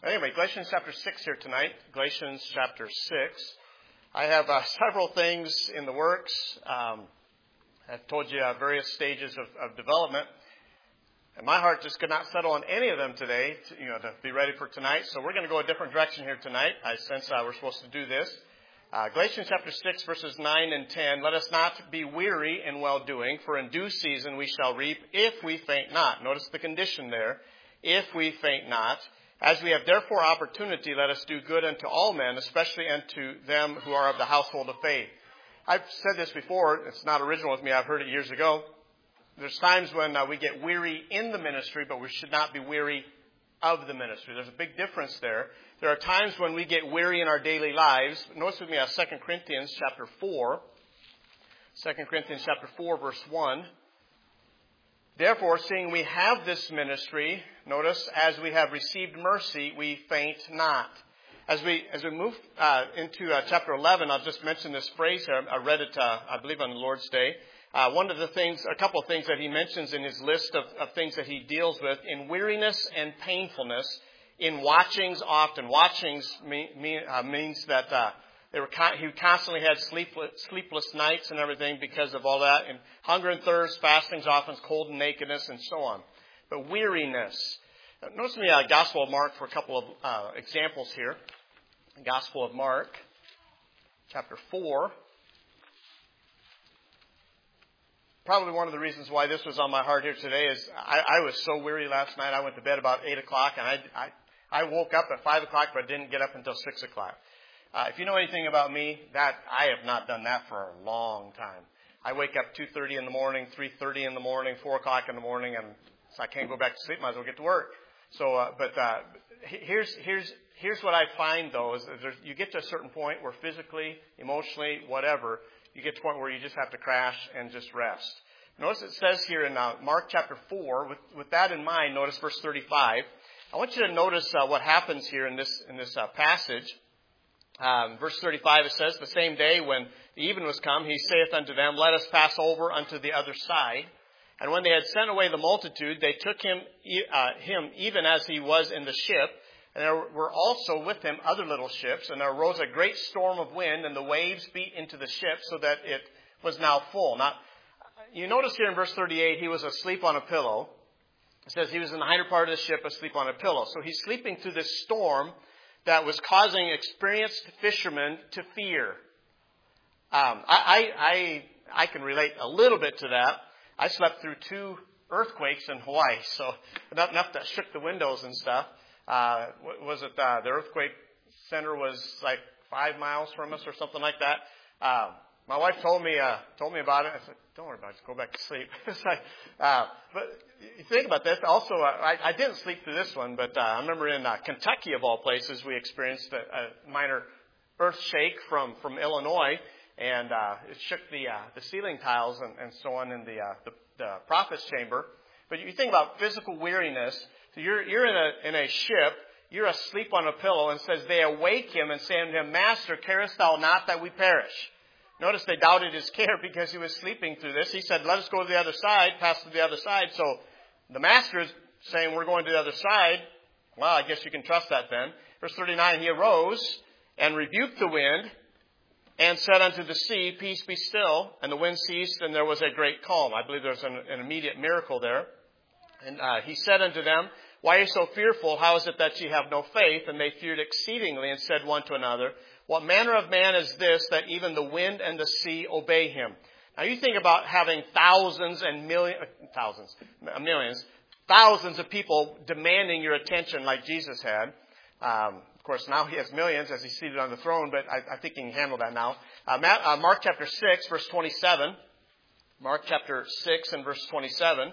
Anyway, Galatians chapter 6 here tonight. Galatians chapter 6. I have several things in the works. I've told you various stages of development. And my heart just could not settle on any of them today to be ready for tonight. So we're going to go a different direction here tonight. I sense we're supposed to do this. Galatians chapter 6, verses 9 and 10. Let us not be weary in well-doing, for in due season we shall reap if we faint not. Notice the condition there. If we faint not. As we have therefore opportunity, let us do good unto all men, especially unto them who are of the household of faith. I've said this before. It's not original with me. I've heard it years ago. There's times when we get weary in the ministry, but we should not be weary of the ministry. There's a big difference there. There are times when we get weary in our daily lives. Notice with me 2 Corinthians chapter 4. 2 Corinthians chapter 4, verse 1. Therefore, seeing we have this ministry, notice, as we have received mercy, we faint not. As we move into chapter 11, I'll just mention this phrase here. I read it, I believe, on the Lord's Day. A couple of things that he mentions in his list of things that he deals with. In weariness and painfulness, in watchings often. Watchings means that he constantly had sleepless nights and everything because of all that. And hunger and thirst, fastings often, cold and nakedness, and so on. But weariness. Notice me Gospel of Mark for a couple of examples here. Gospel of Mark, chapter 4. Probably one of the reasons why this was on my heart here today is I was so weary last night. I went to bed about 8 o'clock, and I woke up at 5 o'clock, but didn't get up until 6 o'clock. If you know anything about me, that I have not done that for a long time. I wake up 2:30 in the morning, 3:30 in the morning, 4 o'clock in the morning, and so I can't go back to sleep. Might as well get to work. So, here's what I find though is you get to a certain point where physically, emotionally, whatever, you get to a point where you just have to crash and just rest. Notice it says here in Mark chapter 4. With that in mind, notice verse 35. I want you to notice what happens here in this passage. Verse 35, it says, the same day when the even was come, he saith unto them, let us pass over unto the other side. And when they had sent away the multitude, they took him even as he was in the ship. And there were also with him other little ships. And there arose a great storm of wind, and the waves beat into the ship, so that it was now full. Now, you notice here in verse 38, he was asleep on a pillow. It says he was in the hinder part of the ship, asleep on a pillow. So he's sleeping through this storm that was causing experienced fishermen to fear. I can relate a little bit to that. I slept through 2 earthquakes in Hawaii, so enough that shook the windows and stuff. The earthquake center was like 5 miles from us or something like that. My wife told me about it. I said, don't worry about it, just go back to sleep. But you think about this. Also, I didn't sleep through this one, but I remember in Kentucky, of all places, we experienced a minor earth shake from Illinois, and it shook the ceiling tiles and so on in the prophet's chamber. But you think about physical weariness. So you're in a ship, you're asleep on a pillow, and it says they awake him and say unto him, Master, carest thou not that we perish? Notice they doubted his care because he was sleeping through this. He said, let us go to the other side, pass to the other side. So the master is saying, we're going to the other side. Well, I guess you can trust that then. Verse 39, he arose and rebuked the wind and said unto the sea, peace be still. And the wind ceased, and there was a great calm. I believe there's an immediate miracle there. And he said unto them, why are you so fearful? How is it that ye have no faith? And they feared exceedingly and said one to another, what manner of man is this that even the wind and the sea obey him? Now you think about having thousands of people demanding your attention like Jesus had. Of course, now he has millions as he's seated on the throne, but I think he can handle that now. Mark chapter 6, verse 27. Mark chapter 6 and verse 27.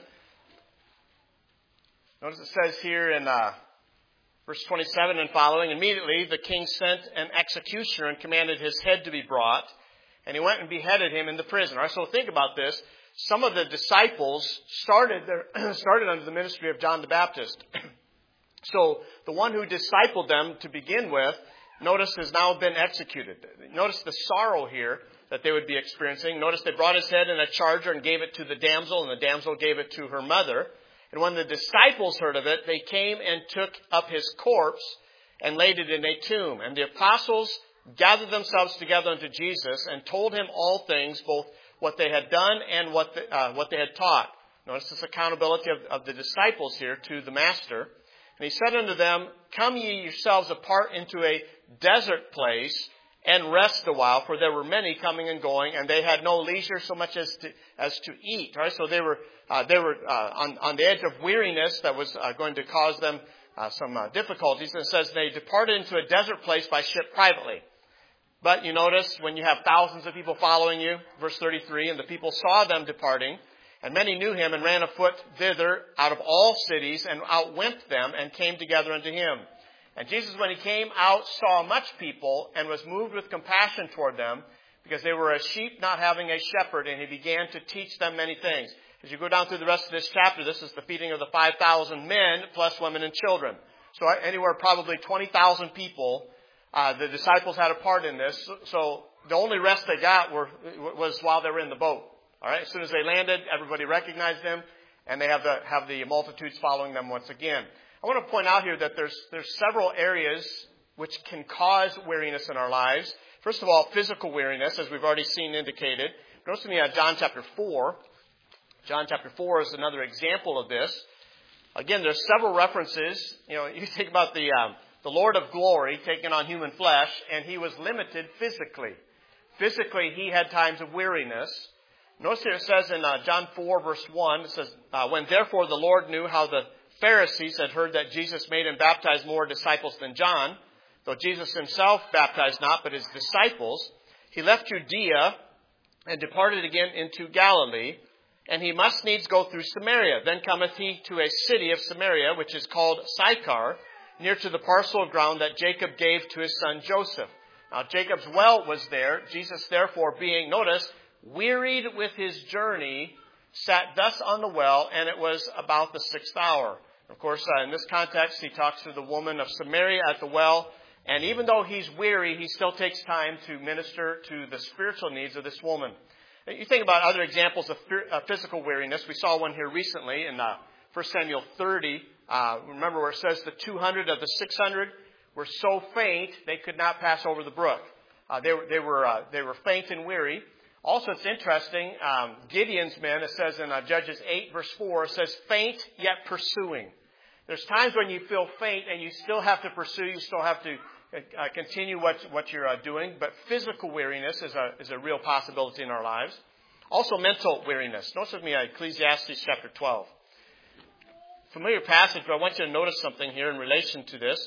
Notice it says here in verse 27 and following, immediately the king sent an executioner and commanded his head to be brought, and he went and beheaded him in the prison. All right, so think about this. Some of the disciples started under the ministry of John the Baptist. So the one who discipled them to begin with, notice, has now been executed. Notice the sorrow here that they would be experiencing. Notice they brought his head in a charger and gave it to the damsel, and the damsel gave it to her mother. And when the disciples heard of it, they came and took up his corpse and laid it in a tomb. And the apostles gathered themselves together unto Jesus and told him all things, both what they had done and what they had taught. Notice this accountability of the disciples here to the Master. And he said unto them, Come ye yourselves apart into a desert place, and rest a while, for there were many coming and going, and they had no leisure so much as to eat. Right? So they were on the edge of weariness that was going to cause them some difficulties. And it says they departed into a desert place by ship privately. But you notice when you have thousands of people following you, verse 33, and the people saw them departing, and many knew him and ran afoot thither out of all cities, and outwent them, and came together unto him. And Jesus, when he came out, saw much people, and was moved with compassion toward them, because they were as sheep not having a shepherd, and he began to teach them many things. As you go down through the rest of this chapter, this is the feeding of the 5,000 men, plus women and children. So anywhere probably 20,000 people, the disciples had a part in this. So the only rest they got was while they were in the boat. All right. As soon as they landed, everybody recognized them, and they have the multitudes following them once again. I want to point out here that there's several areas which can cause weariness in our lives. First of all, physical weariness, as we've already seen indicated. Notice with me at John chapter 4. John chapter 4 is another example of this. Again, there's several references. You know, you think about the Lord of glory taking on human flesh, and he was limited physically. Physically, he had times of weariness. Notice here it says in John 4, verse 1, it says, When therefore the Lord knew how the Pharisees had heard that Jesus made and baptized more disciples than John, though Jesus himself baptized not, but his disciples, he left Judea and departed again into Galilee, and he must needs go through Samaria. Then cometh he to a city of Samaria, which is called Sychar, near to the parcel of ground that Jacob gave to his son Joseph. Now Jacob's well was there. Jesus therefore being, notice, wearied with his journey, sat thus on the well, and it was about the 6th hour. Of course, in this context, he talks to the woman of Samaria at the well, and even though he's weary, he still takes time to minister to the spiritual needs of this woman. You think about other examples of physical weariness. We saw one here recently in 1 Samuel 30. Remember where it says the 200 of the 600 were so faint they could not pass over the brook. They were faint and weary. Also, it's interesting, Gideon's men, it says in Judges 8, verse 4, it says, faint yet pursuing. There's times when you feel faint and you still have to pursue, you still have to continue what you're doing, but physical weariness is a real possibility in our lives. Also, mental weariness. Notice with me Ecclesiastes chapter 12. Familiar passage, but I want you to notice something here in relation to this.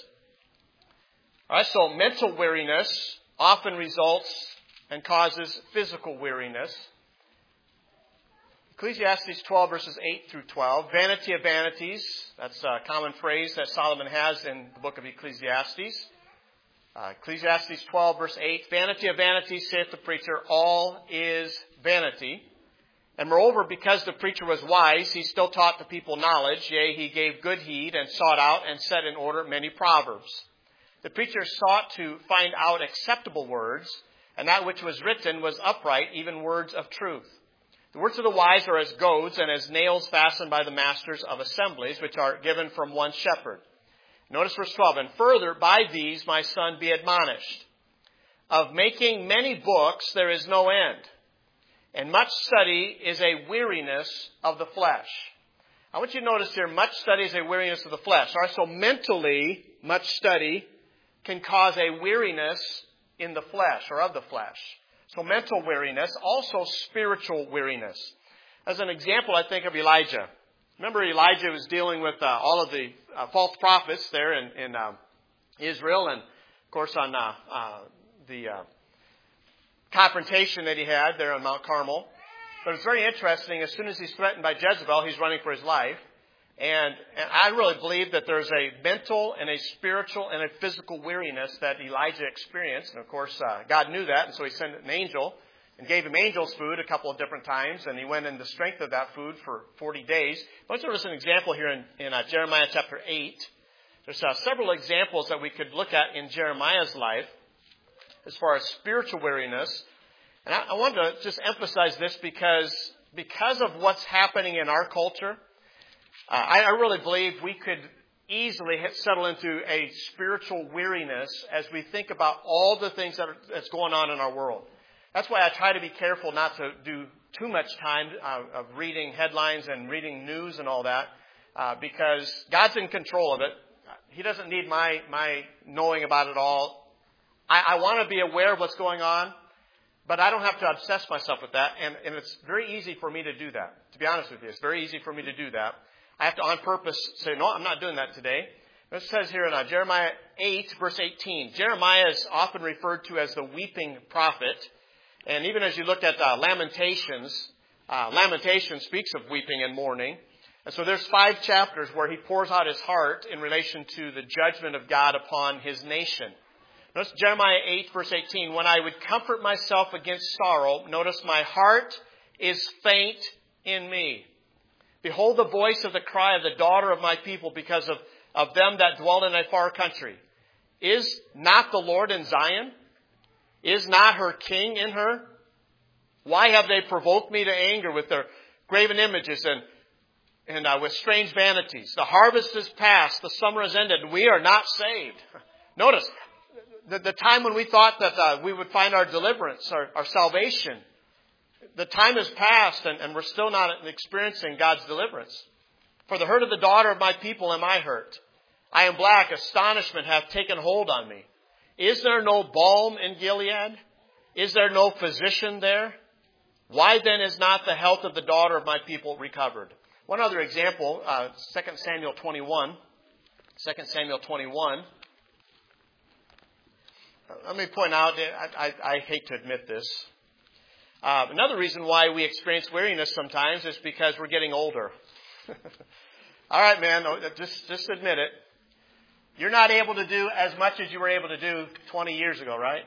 All right, so mental weariness often results and causes physical weariness. Ecclesiastes 12, verses 8 through 12. Vanity of vanities. That's a common phrase that Solomon has in the book of Ecclesiastes. Ecclesiastes 12, verse 8. Vanity of vanities, saith the preacher, all is vanity. And moreover, because the preacher was wise, he still taught the people knowledge. Yea, he gave good heed and sought out and set in order many proverbs. The preacher sought to find out acceptable words, and that which was written was upright, even words of truth. The words of the wise are as goads and as nails fastened by the masters of assemblies, which are given from one shepherd. Notice verse 12. And further, by these, my son, be admonished. Of making many books there is no end, and much study is a weariness of the flesh. I want you to notice here, much study is a weariness of the flesh. All right, so mentally, much study can cause a weariness in the flesh or of the flesh. So mental weariness, also spiritual weariness. As an example, I think of Elijah. Remember, Elijah was dealing with all of the false prophets there in Israel, and of course on the confrontation that he had there on Mount Carmel. But it's very interesting. As soon as he's threatened by Jezebel, he's running for his life. And I really believe that there's a mental and a spiritual and a physical weariness that Elijah experienced. And of course, God knew that, and so he sent an angel and gave him angel's food a couple of different times, and he went in the strength of that food for 40 days. Let's notice an example here in Jeremiah chapter 8. There's several examples that we could look at in Jeremiah's life as far as spiritual weariness. And I wanted to just emphasize this because of what's happening in our culture. I really believe we could easily settle into a spiritual weariness as we think about all the things that's going on in our world. That's why I try to be careful not to do too much time of reading headlines and reading news and all that, because God's in control of it. He doesn't need my knowing about it all. I want to be aware of what's going on, but I don't have to obsess myself with that, and it's very easy for me to do that. To be honest with you, it's very easy for me to do that. I have to on purpose say, no, I'm not doing that today. It says here in Jeremiah 8, verse 18, Jeremiah is often referred to as the weeping prophet. And even as you look at Lamentations, Lamentations speaks of weeping and mourning. And so there's 5 chapters where he pours out his heart in relation to the judgment of God upon his nation. Notice Jeremiah 8, verse 18, when I would comfort myself against sorrow, notice my heart is faint in me. Behold the voice of the cry of the daughter of my people because of them that dwell in a far country. Is not the Lord in Zion? Is not her king in her? Why have they provoked me to anger with their graven images and with strange vanities? The harvest is past, the summer is ended, and we are not saved. Notice, the time when we thought that we would find our deliverance, our salvation, the time has passed and we're still not experiencing God's deliverance. For the hurt of the daughter of my people am I hurt. I am black, astonishment hath taken hold on me. Is there no balm in Gilead? Is there no physician there? Why then is not the health of the daughter of my people recovered? One other example, 2 Samuel 21. 2 Samuel 21. Let me point out, I hate to admit this. Another reason why we experience weariness sometimes is because we're getting older. All right, man, just admit it. You're not able to do as much as you were able to do 20 years ago, right?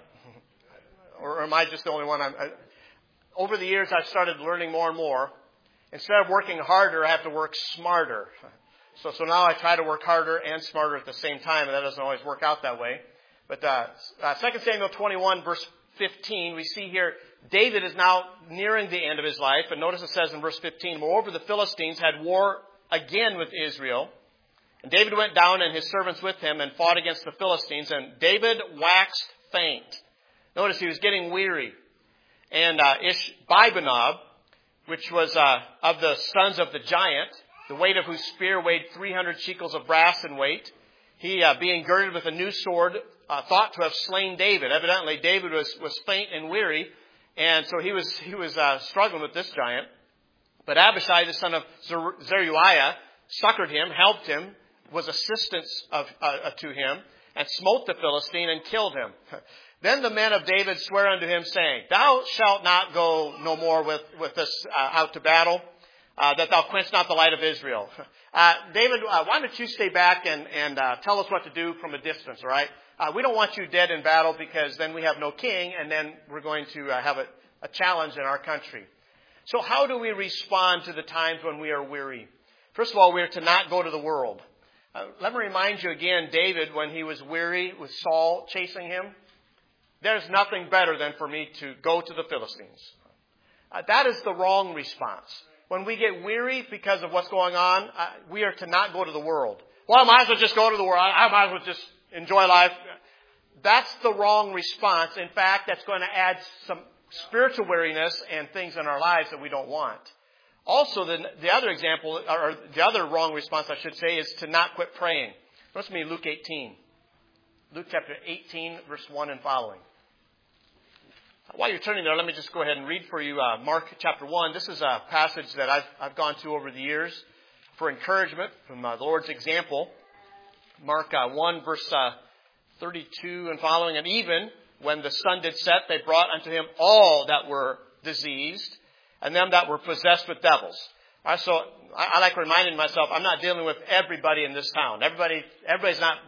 Or am I just the only one? Over the years, I've started learning more and more. Instead of working harder, I have to work smarter. So now I try to work harder and smarter at the same time, and that doesn't always work out that way. But 2 Samuel 21, verse 15, we see here, David is now nearing the end of his life. And notice it says in verse 15, moreover, the Philistines had war again with Israel. And David went down and his servants with him and fought against the Philistines. And David waxed faint. Notice he was getting weary. And Ishbi-benob, which was of the sons of the giant, the weight of whose spear weighed 300 shekels of brass in weight, he, being girded with a new sword, thought to have slain David. Evidently, David was faint and weary, and so he was struggling with this giant. But Abishai, the son of Zeruiah, succored him, helped him, was assistance to him, and smote the Philistine and killed him. Then the men of David swear unto him, saying, Thou shalt not go no more with us out to battle, that thou quench not the light of Israel. David, why don't you stay back and tell us what to do from a distance, all right? We don't want you dead in battle because then we have no king, and then we're going to have a challenge in our country. So how do we respond to the times when we are weary? First of all, we are to not go to the world. Let me remind you again, David, when he was weary with Saul chasing him, there's nothing better than for me to go to the Philistines. That is the wrong response. When we get weary because of what's going on, we are to not go to the world. Well, I might as well just go to the world. I might as well just enjoy life. That's the wrong response. In fact, that's going to add some spiritual weariness and things in our lives that we don't want. Also, the other example, or the other wrong response, I should say, is to not quit praying. Listen to me, Luke 18. Luke chapter 18, verse 1 and following. While you're turning there, let me just go ahead and read for you Mark chapter 1. This is a passage that I've gone to over the years for encouragement from the Lord's example. Mark 1, verse 32 and following. And even when the sun did set, they brought unto him all that were diseased, and them that were possessed with devils. All right, so I like reminding myself, I'm not dealing with everybody in this town. Everybody's not.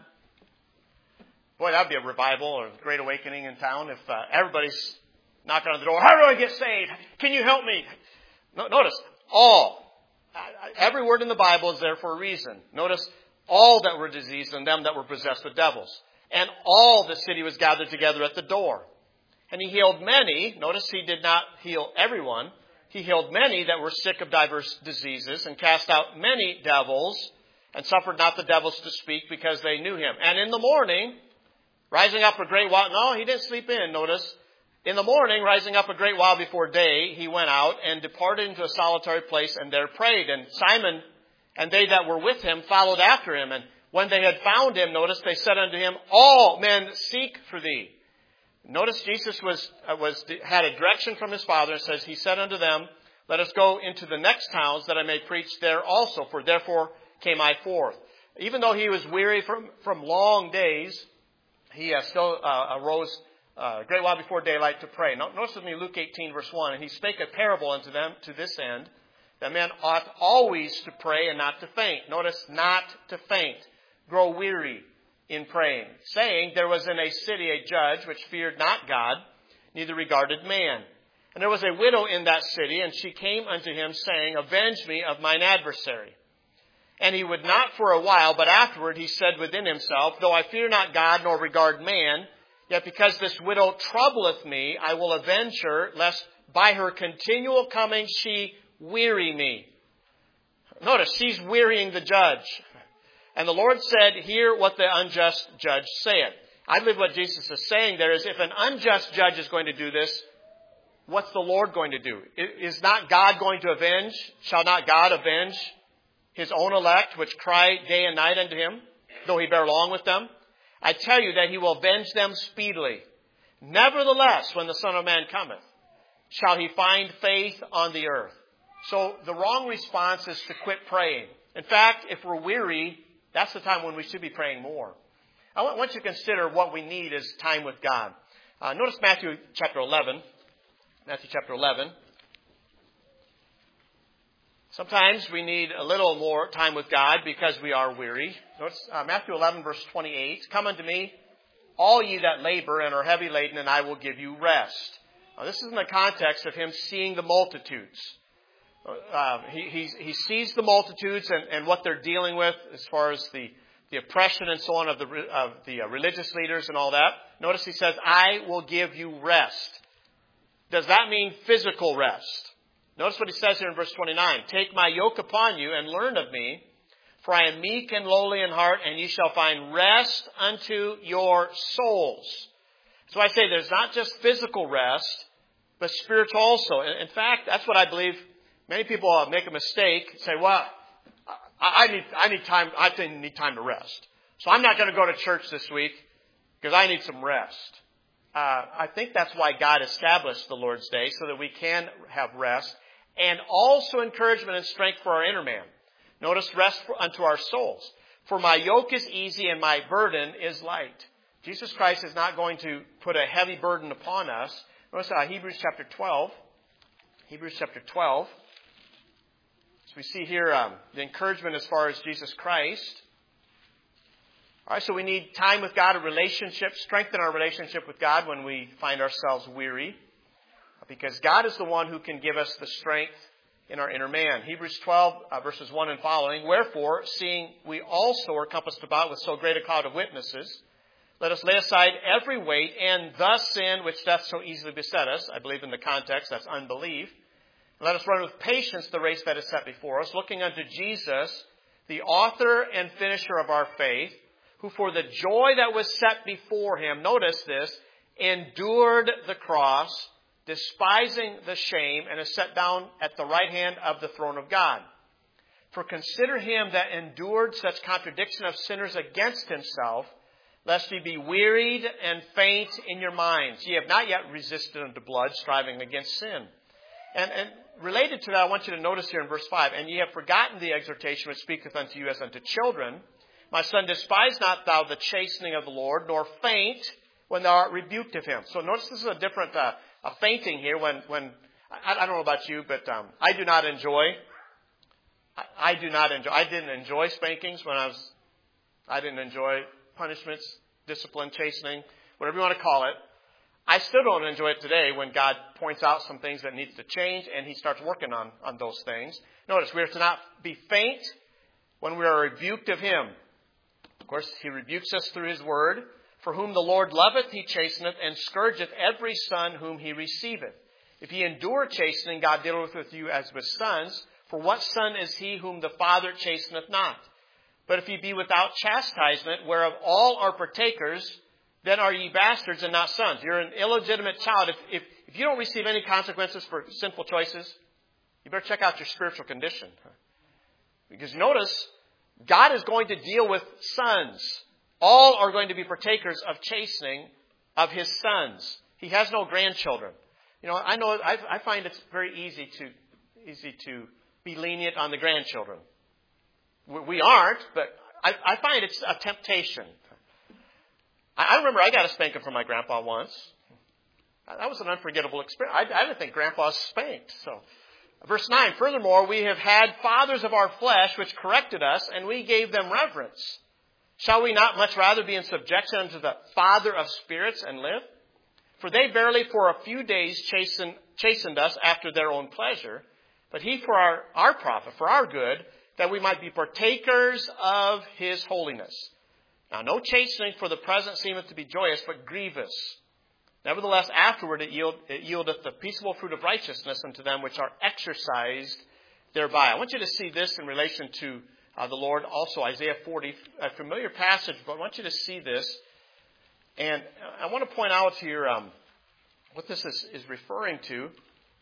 Boy, that'd be a revival or a great awakening in town if everybody's knocking on the door. How do I get saved? Can you help me? Notice, all. Every word in the Bible is there for a reason. Notice, all that were diseased and them that were possessed with devils. And all the city was gathered together at the door. And he healed many. Notice he did not heal everyone. He healed many that were sick of diverse diseases and cast out many devils. and suffered not the devils to speak because they knew him. And in the morning, rising up a great while, no, he didn't sleep in, notice. In the morning, rising up a great while before day, he went out and departed into a solitary place and there prayed. And Simon and they that were with him followed after him. And when they had found him, notice they said unto him, all men seek for thee. Notice Jesus had a direction from his Father and says, he said unto them, let us go into the next towns that I may preach there also, for therefore came I forth. Even though he was weary from long days, he still arose a great while before daylight to pray. Now, notice with me Luke 18 verse 1, and he spake a parable unto them to this end, that men ought always to pray and not to faint. Notice, not to faint. Grow weary in praying, saying, there was in a city a judge which feared not God, neither regarded man. And there was a widow in that city, and she came unto him, saying, avenge me of mine adversary. And he would not for a while, but afterward he said within himself, though I fear not God nor regard man, yet because this widow troubleth me, I will avenge her, lest by her continual coming she weary me. Notice, she's wearying the judge. And the Lord said, hear what the unjust judge saith. I believe what Jesus is saying there is, if an unjust judge is going to do this, what's the Lord going to do? Is not God going to avenge? Shall not God avenge his own elect, which cry day and night unto him, though he bear long with them? I tell you that he will avenge them speedily. Nevertheless, when the Son of Man cometh, shall he find faith on the earth? So the wrong response is to quit praying. In fact, if we're weary, that's the time when we should be praying more. I want you to consider what we need is time with God. Notice Matthew chapter 11. Matthew chapter 11. Sometimes we need a little more time with God because we are weary. Notice Matthew 11 verse 28. Come unto me, all ye that labor and are heavy laden, and I will give you rest. Now, this is in the context of him seeing the multitudes. He sees the multitudes and what they're dealing with as far as the oppression and so on of the religious leaders and all that. Notice he says, I will give you rest. Does that mean physical rest? Notice what he says here in verse 29. Take my yoke upon you and learn of me, for I am meek and lowly in heart, and ye shall find rest unto your souls. So I say there's not just physical rest, but spiritual also. In fact, that's what I believe. Many people make a mistake, say, well, I need time. I need time to rest. So I'm not going to go to church this week because I need some rest. I think that's why God established the Lord's Day, so that we can have rest and also encouragement and strength for our inner man. Notice, rest unto our souls. For my yoke is easy and my burden is light. Jesus Christ is not going to put a heavy burden upon us. Notice Hebrews chapter 12. Hebrews chapter 12. So we see here the encouragement as far as Jesus Christ. All right, so we need time with God, a relationship, strengthen our relationship with God when we find ourselves weary. Because God is the one who can give us the strength in our inner man. Hebrews 12, verses 1 and following. Wherefore, seeing we also are compassed about with so great a cloud of witnesses, let us lay aside every weight and the sin which doth so easily beset us. I believe in the context, that's unbelief. Let us run with patience the race that is set before us, looking unto Jesus, the author and finisher of our faith, who for the joy that was set before him, notice this, endured the cross, despising the shame, and is set down at the right hand of the throne of God. For consider him that endured such contradiction of sinners against himself, lest ye be wearied and faint in your minds. Ye have not yet resisted unto blood, striving against sin. And related to that, I want you to notice here in verse 5, and ye have forgotten the exhortation which speaketh unto you as unto children. My son, despise not thou the chastening of the Lord, nor faint when thou art rebuked of him. So notice this is a different, a fainting here when I don't know about you, but I didn't enjoy spankings when I didn't enjoy punishments, discipline, chastening, whatever you want to call it. I still don't enjoy it today when God points out some things that needs to change and he starts working on those things. Notice, we are to not be faint when we are rebuked of him. Of course, he rebukes us through his word. For whom the Lord loveth, he chasteneth, and scourgeth every son whom he receiveth. If ye endure chastening, God dealeth with you as with sons. For what son is he whom the Father chasteneth not? But if ye be without chastisement, whereof all are partakers, then are ye bastards and not sons. You're an illegitimate child. If you don't receive any consequences for sinful choices, you better check out your spiritual condition. Because notice, God is going to deal with sons. All are going to be partakers of chastening of his sons. He has no grandchildren. I find it's very easy to be lenient on the grandchildren. We aren't, but I find it's a temptation. I remember I got a spanking from my grandpa once. That was an unforgettable experience. I didn't think grandpa spanked. So, verse 9, furthermore, we have had fathers of our flesh which corrected us, and we gave them reverence. Shall we not much rather be in subjection unto the Father of spirits and live? For they verily for a few days chastened us after their own pleasure, but he for our profit, for our good, that we might be partakers of his holiness. Now no chastening for the present seemeth to be joyous, but grievous. Nevertheless, afterward it yieldeth the peaceable fruit of righteousness unto them which are exercised thereby. I want you to see this in relation to the Lord. Also, Isaiah 40, a familiar passage, but I want you to see this. And I want to point out here what this is referring to.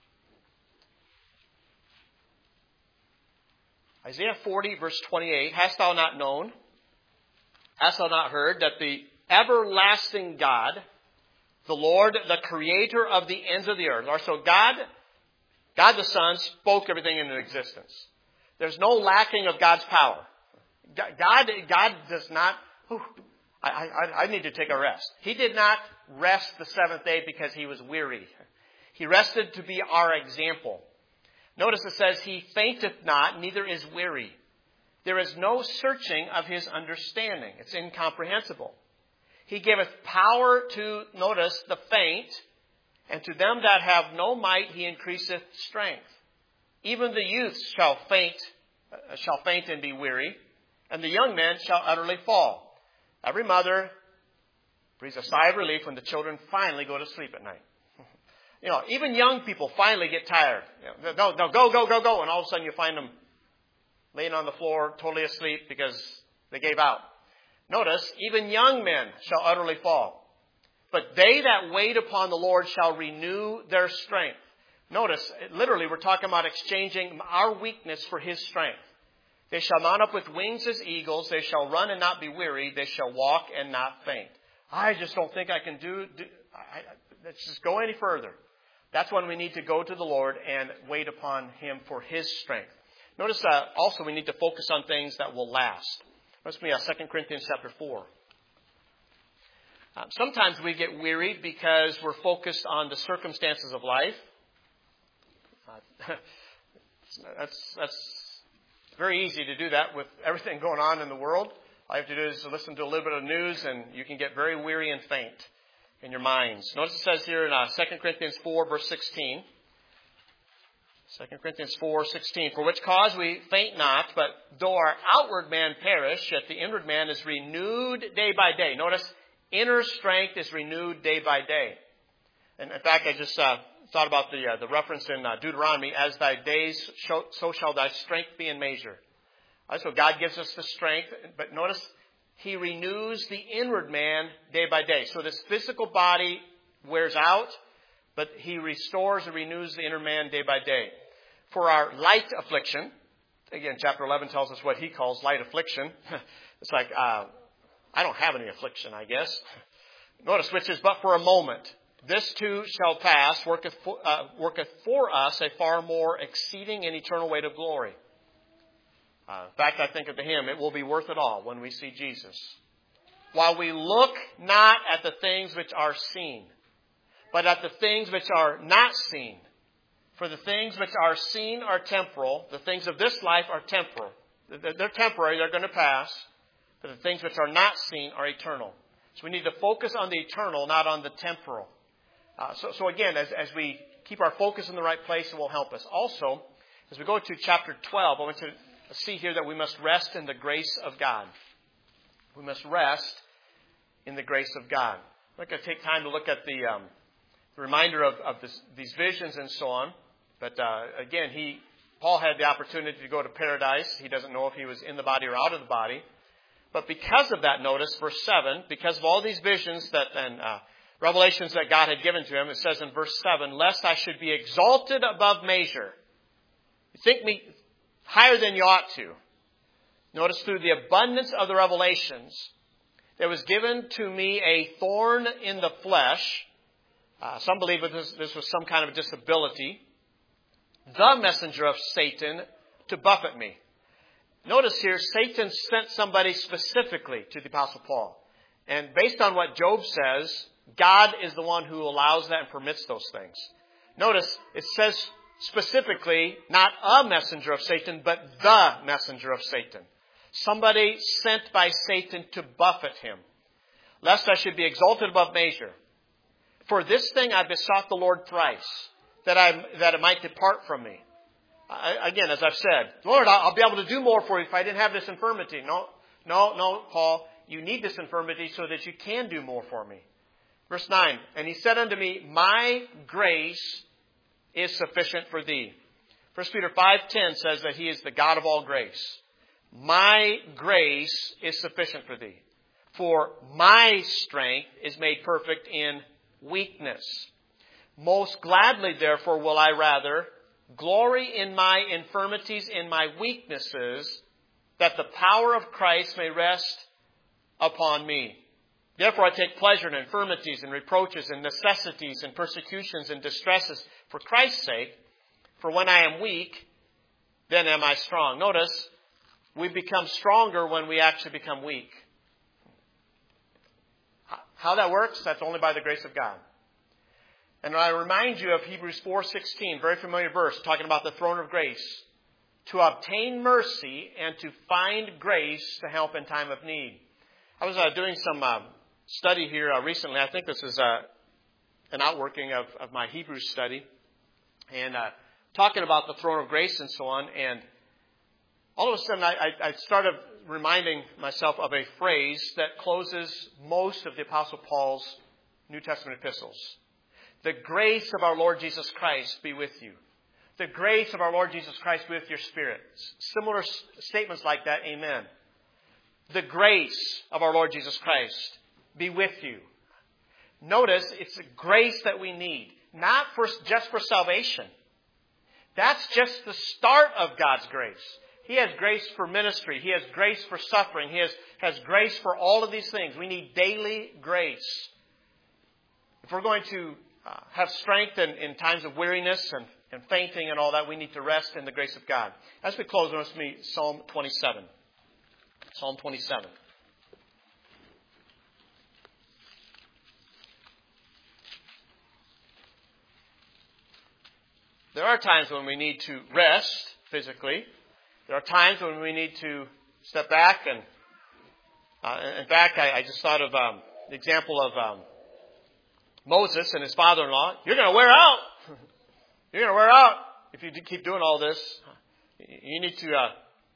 Isaiah 40, verse 28, hast thou not known, hast thou not heard, that the everlasting God, the Lord, the creator of the ends of the earth. So God the Son spoke everything into existence. There's no lacking of God's power. God does not, I need to take a rest. He did not rest the seventh day because he was weary. He rested to be our example. Notice it says, he fainteth not, neither is weary. There is no searching of his understanding. It's incomprehensible. He giveth power to, notice, the faint, and to them that have no might he increaseth strength. Even the youths shall faint and be weary, and the young men shall utterly fall. Every mother breathes a sigh of relief when the children finally go to sleep at night. Even young people finally get tired. Go, and all of a sudden you find them laying on the floor, totally asleep because they gave out. Notice, even young men shall utterly fall. But they that wait upon the Lord shall renew their strength. Notice, literally, we're talking about exchanging our weakness for his strength. They shall mount up with wings as eagles. They shall run and not be weary. They shall walk and not faint. I just don't think I can let's just go any further. That's when we need to go to the Lord and wait upon him for his strength. Notice also we need to focus on things that will last. Notice me 2 Corinthians chapter 4. Sometimes we get wearied because we're focused on the circumstances of life. That's very easy to do that with everything going on in the world. All you have to do is to listen to a little bit of news and you can get very weary and faint in your minds. Notice it says here in 2 Corinthians 4, verse 16. 2 Corinthians 4:16. For which cause we faint not, but though our outward man perish, yet the inward man is renewed day by day. Notice, inner strength is renewed day by day. And in fact, I just thought about the reference in Deuteronomy, as thy days, so shall thy strength be in measure. So God gives us the strength, but notice, he renews the inward man day by day. So this physical body wears out, but he restores and renews the inner man day by day. For our light affliction, again, chapter 11 tells us what he calls light affliction. It's like, I don't have any affliction, I guess. Notice, which is but for a moment. This too shall pass, worketh for us a far more exceeding and eternal weight of glory. In fact, I think of the hymn, it will be worth it all when we see Jesus. While we look not at the things which are seen, but at the things which are not seen. For the things which are seen are temporal. The things of this life are temporal. They're temporary. They're going to pass. But the things which are not seen are eternal. So we need to focus on the eternal, not on the temporal. So again, as we keep our focus in the right place, it will help us. Also, as we go to chapter 12, I want to see here that we must rest in the grace of God. We must rest in the grace of God. I'm not going to take time to look at the reminder of these visions and so on. But again, Paul had the opportunity to go to paradise. He doesn't know if he was in the body or out of the body. But because of that, notice verse 7, because of all these visions and revelations that God had given to him, it says in verse 7, lest I should be exalted above measure. You think me higher than you ought to. Notice through the abundance of the revelations, there was given to me a thorn in the flesh. Some believe that this was some kind of disability. The messenger of Satan to buffet me. Notice here, Satan sent somebody specifically to the Apostle Paul. And based on what Job says, God is the one who allows that and permits those things. Notice, it says specifically, not a messenger of Satan, but the messenger of Satan. Somebody sent by Satan to buffet him, lest I should be exalted above measure. For this thing I besought the Lord thrice, that it might depart from me. Again, as I've said, Lord, I'll be able to do more for you if I didn't have this infirmity. No, Paul, you need this infirmity so that you can do more for me. Verse 9, and he said unto me, my grace is sufficient for thee. 1 Peter 5:10 says that he is the God of all grace. My grace is sufficient for thee. For my strength is made perfect in weakness. Most gladly, therefore, will I rather glory in my infirmities, in my weaknesses, that the power of Christ may rest upon me. Therefore, I take pleasure in infirmities and reproaches and necessities and persecutions and distresses for Christ's sake. For when I am weak, then am I strong. Notice, we become stronger when we actually become weak. How that works, that's only by the grace of God. And I remind you of Hebrews 4:16, very familiar verse, talking about the throne of grace. To obtain mercy and to find grace to help in time of need. I was doing some study here recently. I think this is an outworking of my Hebrews study. And talking about the throne of grace and so on. And all of a sudden I started reminding myself of a phrase that closes most of the Apostle Paul's New Testament epistles. The grace of our Lord Jesus Christ be with you. The grace of our Lord Jesus Christ be with your spirit. Similar statements like that, amen. The grace of our Lord Jesus Christ be with you. Notice, it's a grace that we need, not just for salvation. That's just the start of God's grace. He has grace for ministry. He has grace for suffering. He has grace for all of these things. We need daily grace. If we're going to have strength in times of weariness and fainting and all that, we need to rest in the grace of God. As we close, let's meet Psalm 27. Psalm 27. There are times when we need to rest physically. There are times when we need to step back. And in fact, I just thought of the example of Moses and his father-in-law. You're going to wear out. You're going to wear out if you keep doing all this. You need to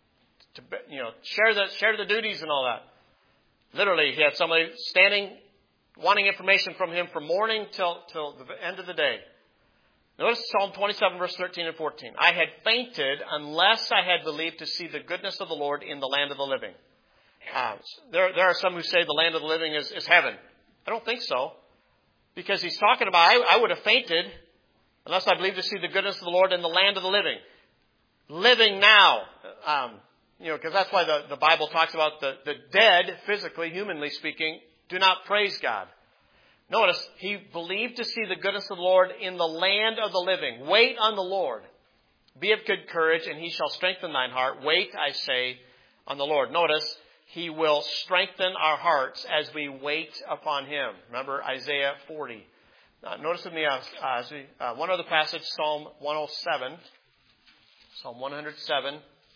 share the duties and all that. Literally, he had somebody standing, wanting information from him from morning till the end of the day. Notice Psalm 27, verse 13 and 14. I had fainted unless I had believed to see the goodness of the Lord in the land of the living. There are some who say the land of the living is heaven. I don't think so. Because he's talking about, I would have fainted unless I believed to see the goodness of the Lord in the land of the living. Living now. Because that's why the Bible talks about the dead, physically, humanly speaking, do not praise God. Notice, he believed to see the goodness of the Lord in the land of the living. Wait on the Lord. Be of good courage, and he shall strengthen thine heart. Wait, I say, on the Lord. Notice, he will strengthen our hearts as we wait upon him. Remember Isaiah 40. Notice with me one other passage, Psalm 107. Psalm 107,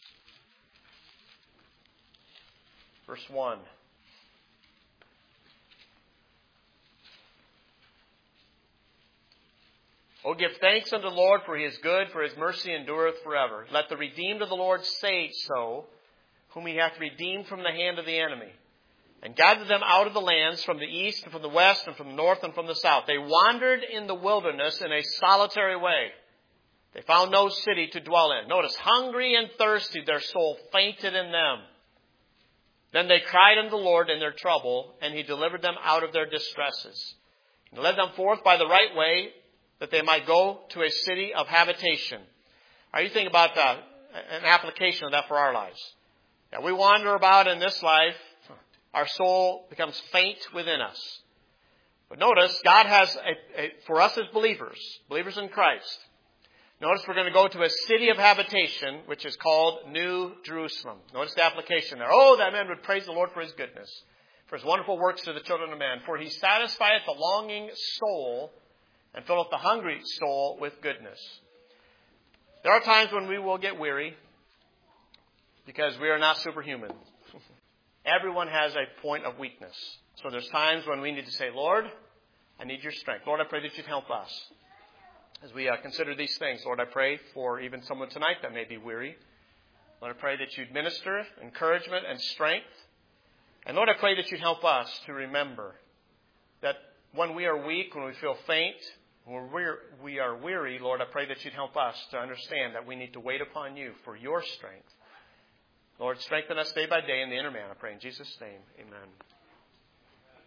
verse 1. Oh, give thanks unto the Lord, for he is good, for his mercy endureth forever. Let the redeemed of the Lord say so, whom he hath redeemed from the hand of the enemy, and gathered them out of the lands from the east and from the west and from the north and from the south. They wandered in the wilderness in a solitary way. They found no city to dwell in. Notice, hungry and thirsty, their soul fainted in them. Then they cried unto the Lord in their trouble, and he delivered them out of their distresses. And led them forth by the right way, that they might go to a city of habitation. Are you thinking about an application of that for our lives? Yeah, we wander about in this life, our soul becomes faint within us. But notice, God has, for us as believers in Christ, notice we're going to go to a city of habitation, which is called New Jerusalem. Notice the application there. Oh, that man would praise the Lord for his goodness, for his wonderful works to the children of man. For he satisfieth the longing soul and filleth the hungry soul with goodness. There are times when we will get weary because we are not superhuman. Everyone has a point of weakness. So there's times when we need to say, Lord, I need your strength. Lord, I pray that you'd help us. As we consider these things, Lord, I pray for even someone tonight that may be weary. Lord, I pray that you'd minister encouragement and strength. And Lord, I pray that you'd help us to remember that when we are weak, when we feel faint, when we are weary, Lord, I pray that you'd help us to understand that we need to wait upon you for your strength. Lord, strengthen us day by day in the inner man, I pray in Jesus' name. Amen.